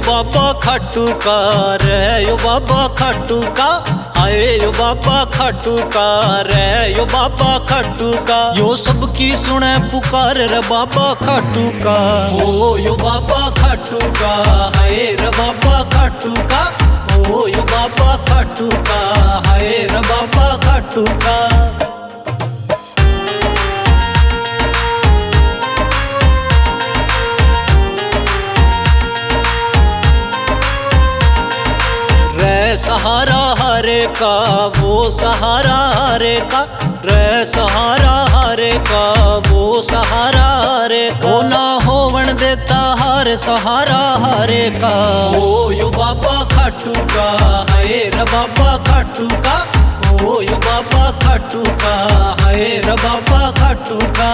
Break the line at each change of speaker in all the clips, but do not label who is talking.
बाबा खाटू का रे यो बाबा खाटू का, आए यो बाबा खाटू का रे यो बाबा खाटू का, यो सबकी सुने पुकार रे बाबा खाटू का। ओ यो बाबा खाटू का, हाय रे बाबा खाटू का, ओ यो बाबा खाटू का, हाय रे बाबा खाटू का। सहारा हरे का वो सहारा हरे का, रे सहारा हरे का वो सहारा हरे का, वो ना होवन देता हर सहारा हरे का। ओ यो बाबा खाटू का, हाय रे बाबा खाटू का, ओ यो बाबा खाटू का, हाय रे बाबा खाटू का।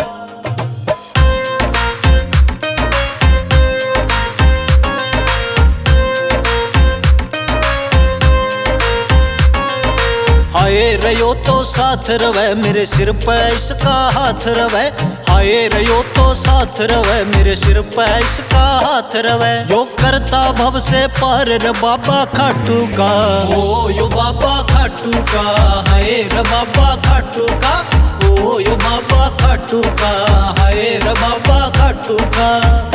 हाय रयो तो साथ रवे मेरे सिर पे इसका हाथ रवे, हाय रयो तो साथ रवे मेरे सिर पे इसका हाथ रवे, यो करता भव से पार रे बाबा खाटू का। ओ यो बाबा खाटू का, हाय रे बाबा खाटू का, ओ यो बाबा खाटू का, हाय रे बाबा खाटू का।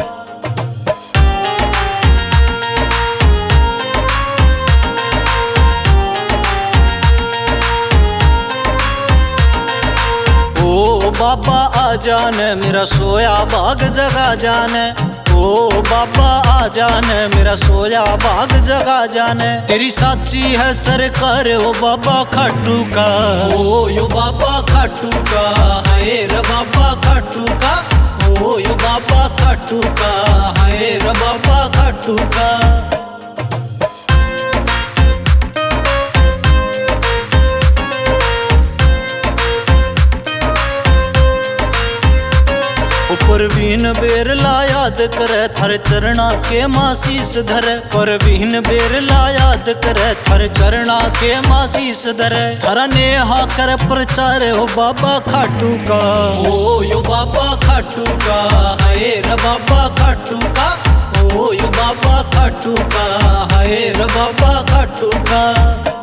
बाबा आ जाने मेरा सोया बाग जगा जाने, ओ बाबा आ जाने मेरा सोया बाग जगा जाने, तेरी साची है सरकार ओ बाबा खाटू का। ओ यो बाबा खाटू का, हाय रे बाबा खाटू का, ओ यो बाबा खाटू का, हाय रे बाबा खाटू का। परवीन बेरला याद करे थर चरणा के मासीस धरे, परवीन बेरला याद करे थर चरणा के मासीस धरे, थरा नेहा कर प्रचार हो बाबा खाटू का। ओ यो बाबा खाटू का, हाय रे बाबा खाटू का, ओ यो बाबा खाटू का, हाय रे बाबा खाटू का।